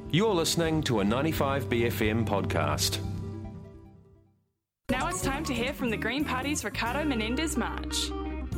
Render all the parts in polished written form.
You're listening to a 95BFM podcast. Now it's time to hear from the Green Party's Ricardo Menendez-March.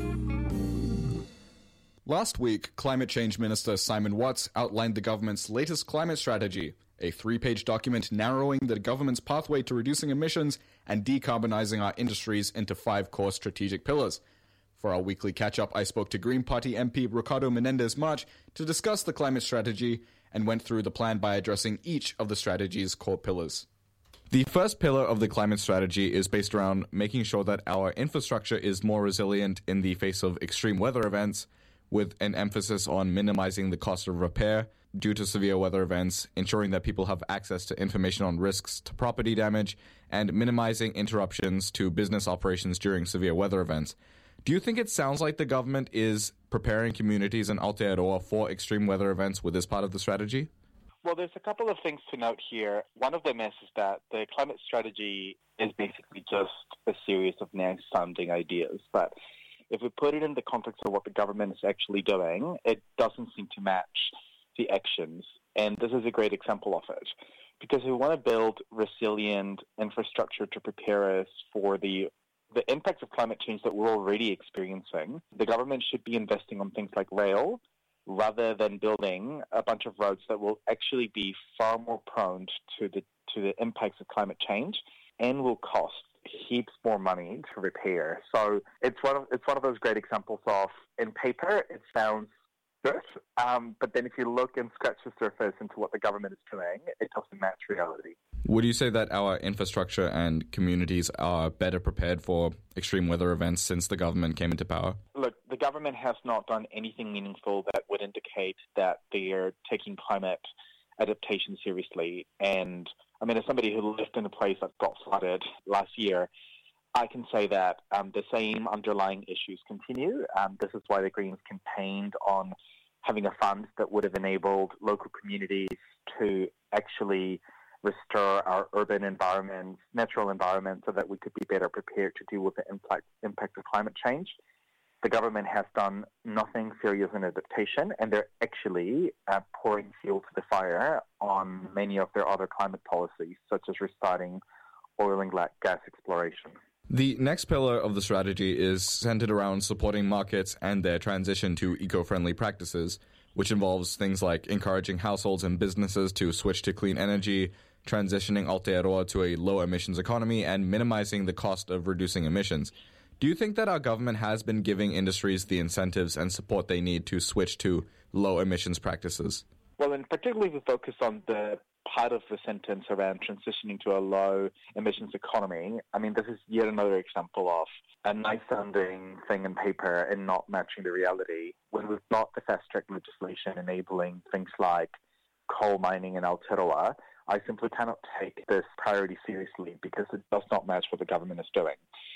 Last week, Climate Change Minister Simon Watts outlined the government's latest climate strategy, a 3-page document narrowing the government's pathway to reducing emissions and decarbonising our industries into 5 core strategic pillars. For our weekly catch-up, I spoke to Green Party MP Ricardo Menendez-March to discuss the climate strategy and went through the plan by addressing each of the strategy's core pillars. The first pillar of the climate strategy is based around making sure that our infrastructure is more resilient in the face of extreme weather events, with an emphasis on minimizing the cost of repair due to severe weather events, ensuring that people have access to information on risks to property damage, and minimizing interruptions to business operations during severe weather events. Do you think it sounds like the government is preparing communities in Aotearoa for extreme weather events with this part of the strategy? Well, there's a couple of things to note here. One of them is that the climate strategy is basically just a series of nice-sounding ideas. But if we put it in the context of what the government is actually doing, it doesn't seem to match the actions. And this is a great example of it. Because we want to build resilient infrastructure to prepare us for the impacts of climate change that we're already experiencing. The government should be investing on things like rail, rather than building a bunch of roads that will actually be far more prone to the impacts of climate change and will cost heaps more money to repair. So it's one of those great examples of, in paper, it sounds good, but then if you look and scratch the surface into what the government is doing, it doesn't match reality. Would you say that our infrastructure and communities are better prepared for extreme weather events since the government came into power? Look, the government has not done anything meaningful that would indicate that they're taking climate adaptation seriously. And I mean, as somebody who lived in a place that got flooded last year, I can say that the same underlying issues continue. This is why the Greens campaigned on having a fund that would have enabled local communities to actually restore our urban environments, natural environments, so that we could be better prepared to deal with the impact of climate change. The government has done nothing serious in adaptation, and they're actually pouring fuel to the fire on many of their other climate policies, such as restarting oil and gas exploration. The next pillar of the strategy is centered around supporting markets and their transition to eco-friendly practices, which involves things like encouraging households and businesses to switch to clean energy, transitioning Aotearoa to a low-emissions economy, and minimizing the cost of reducing emissions. Do you think that our government has been giving industries the incentives and support they need to switch to low-emissions practices? Well, and particularly we focus on the part of the sentence around transitioning to a low-emissions economy. I mean, this is yet another example of a nice-sounding thing in paper and not matching the reality. When we've got the fast-track legislation enabling things like coal mining in Aotearoa, I simply cannot take this priority seriously because it does not match what the government is doing.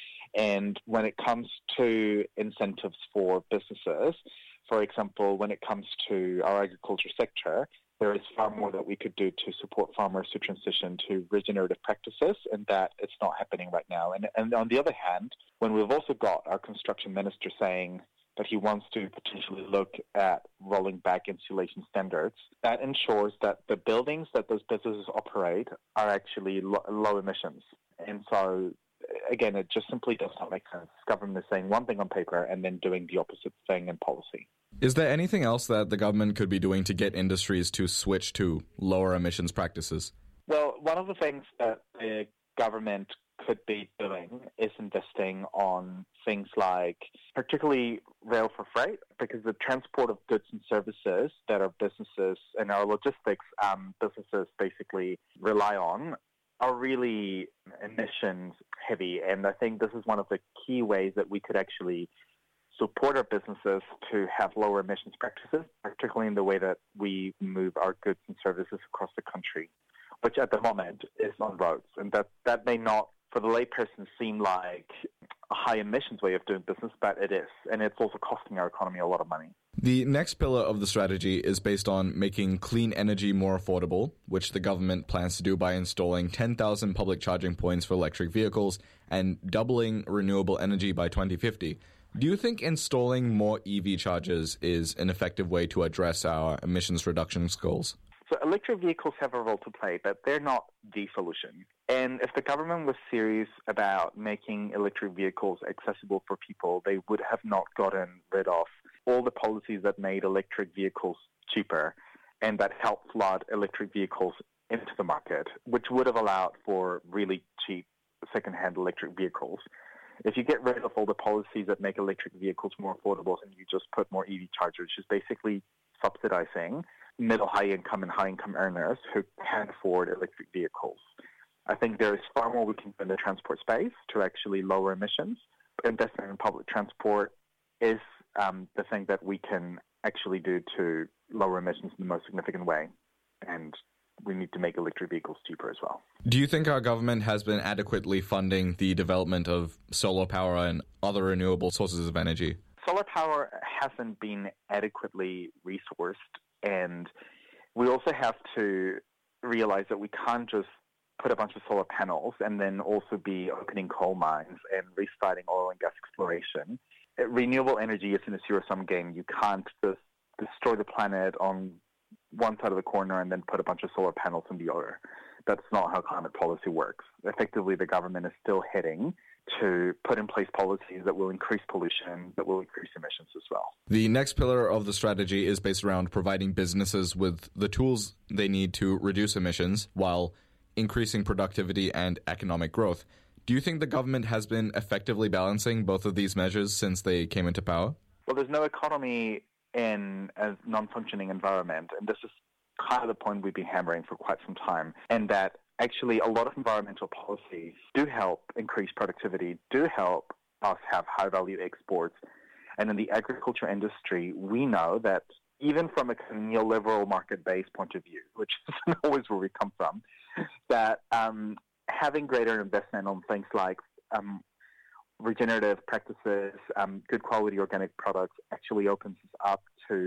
And when it comes to incentives for businesses, for example, when it comes to our agriculture sector, there is far more that we could do to support farmers to transition to regenerative practices, and that it's not happening right now. And on the other hand, when we've also got our construction minister saying that he wants to potentially look at rolling back insulation standards, that ensures that the buildings that those businesses operate are actually low emissions. And so, again, it just simply does not make sense. Government is saying one thing on paper and then doing the opposite thing in policy. Is there anything else that the government could be doing to get industries to switch to lower emissions practices? Well, one of the things that the government could be doing is investing on things like particularly rail for freight, because the transport of goods and services that our businesses and our logistics businesses basically rely on are really emissions heavy. And I think this is one of the key ways that we could actually support our businesses to have lower emissions practices, particularly in the way that we move our goods and services across the country, which at the moment is on roads. And that may not, for the layperson, seem like a high emissions way of doing business, but it is. And it's also costing our economy a lot of money. The next pillar of the strategy is based on making clean energy more affordable, which the government plans to do by installing 10,000 public charging points for electric vehicles and doubling renewable energy by 2050. Do you think installing more EV chargers is an effective way to address our emissions reduction goals? So electric vehicles have a role to play, but they're not the solution. And if the government was serious about making electric vehicles accessible for people, they would have not gotten rid of all the policies that made electric vehicles cheaper and that helped flood electric vehicles into the market, which would have allowed for really cheap second-hand electric vehicles. If you get rid of all the policies that make electric vehicles more affordable and you just put more EV chargers, which is basically subsidizing middle, high-income and high-income earners who can't afford electric vehicles. I think there is far more we can do in the transport space to actually lower emissions. Investment in public transport is the thing that we can actually do to lower emissions in the most significant way. And we need to make electric vehicles cheaper as well. Do you think our government has been adequately funding the development of solar power and other renewable sources of energy? Solar power hasn't been adequately resourced, and we also have to realize that we can't just put a bunch of solar panels and then also be opening coal mines and restarting oil and gas exploration. Renewable energy isn't a zero-sum game. You can't just destroy the planet on one side of the corner and then put a bunch of solar panels on the other. That's not how climate policy works. Effectively, the government is still heading to put in place policies that will increase pollution, that will increase emissions as well. The next pillar of the strategy is based around providing businesses with the tools they need to reduce emissions while increasing productivity and economic growth. Do you think the government has been effectively balancing both of these measures since they came into power? Well, there's no economy in a non-functioning environment, and this is kind of the point we've been hammering for quite some time, and that actually a lot of environmental policies do help increase productivity, do help us have high-value exports. And in the agriculture industry, we know that even from a neoliberal market-based point of view, which is always where we come from, that having greater investment on things like regenerative practices, good quality organic products actually opens us up to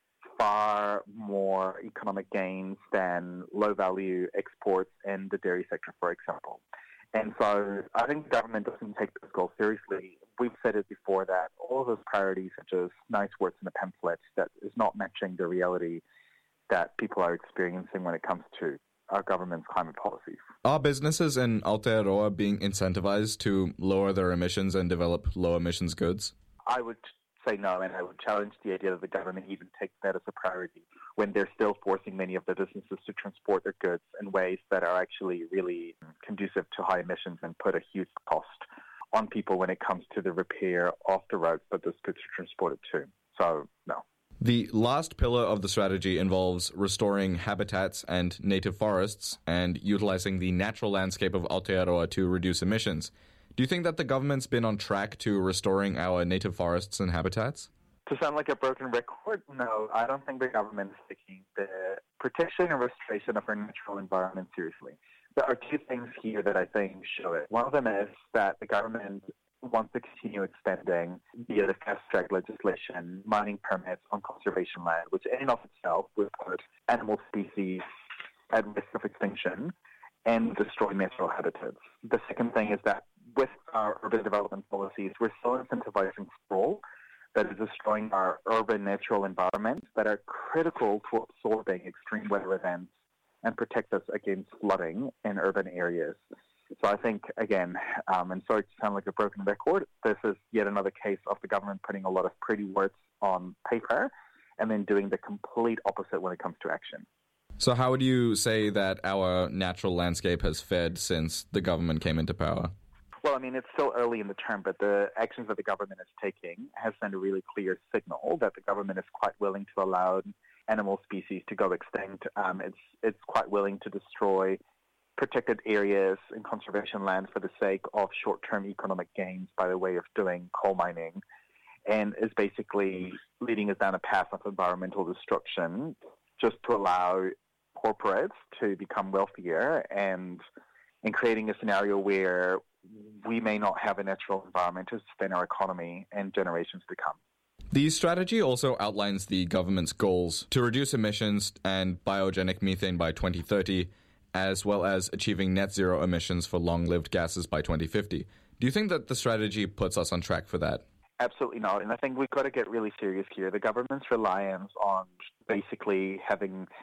far more economic gains than low-value exports in the dairy sector, for example. And so I think the government doesn't take this goal seriously. We've said it before that all of those priorities are just nice words in a pamphlet that is not matching the reality that people are experiencing when it comes to our government's climate policies. Are businesses in Aotearoa being incentivized to lower their emissions and develop low-emissions goods? I would say no, and I would challenge the idea that the government even takes that as a priority when they're still forcing many of the businesses to transport their goods in ways that are actually really conducive to high emissions and put a huge cost on people when it comes to the repair of the roads that those goods are transported to. So, no. The last pillar of the strategy involves restoring habitats and native forests and utilizing the natural landscape of Aotearoa to reduce emissions. Do you think that the government's been on track to restoring our native forests and habitats? To sound like a broken record, no, I don't think the government is taking the protection and restoration of our natural environment seriously. There are two things here that I think show it. One of them is that the government wants to continue extending via the fast-track legislation mining permits on conservation land, which in and of itself would put animal species at risk of extinction and destroy natural habitats. The second thing is that with our urban development policies, we're still incentivizing sprawl that is destroying our urban natural environments that are critical to absorbing extreme weather events and protect us against flooding in urban areas. So I think, again, and sorry to sound like a broken record, this is yet another case of the government putting a lot of pretty words on paper and then doing the complete opposite when it comes to action. So how would you say that our natural landscape has fared since the government came into power? Well, I mean, it's still early in the term, but the actions that the government is taking has sent a really clear signal that the government is quite willing to allow animal species to go extinct. It's quite willing to destroy protected areas and conservation land for the sake of short-term economic gains by the way of doing coal mining, and is basically leading us down a path of environmental destruction just to allow corporates to become wealthier and creating a scenario where we may not have a natural environment to sustain our economy in generations to come. The strategy also outlines the government's goals to reduce emissions and biogenic methane by 2030, as well as achieving net zero emissions for long-lived gases by 2050. Do you think that the strategy puts us on track for that? Absolutely not. And I think we've got to get really serious here. The government's reliance on basically having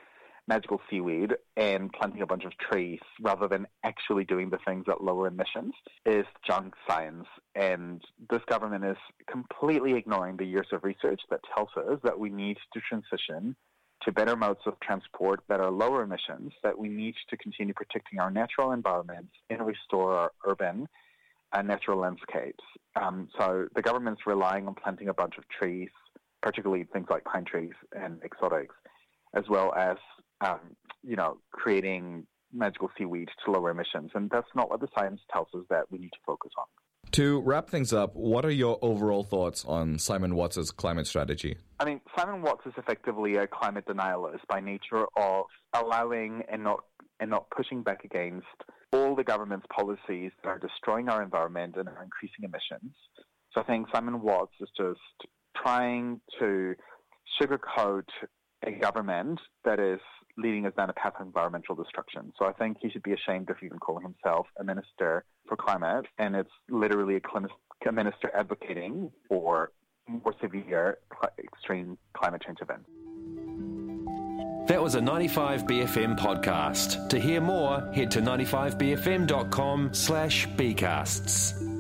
magical seaweed and planting a bunch of trees rather than actually doing the things that lower emissions is junk science. And this government is completely ignoring the years of research that tells us that we need to transition to better modes of transport that are lower emissions, that we need to continue protecting our natural environments and restore our urban and natural landscapes. So the government's relying on planting a bunch of trees, particularly things like pine trees and exotics, as well as creating magical seaweed to lower emissions. And that's not what the science tells us that we need to focus on. To wrap things up, what are your overall thoughts on Simon Watts' climate strategy? I mean, Simon Watts is effectively a climate denialist by nature of allowing and not pushing back against all the government's policies that are destroying our environment and are increasing emissions. So I think Simon Watts is just trying to sugarcoat a government that is leading us down a path of environmental destruction. So I think he should be ashamed of even calling himself a minister for climate, and it's literally a minister advocating for more severe extreme climate change events. That was a 95BFM podcast. To hear more, head to 95bfm.com/bcasts.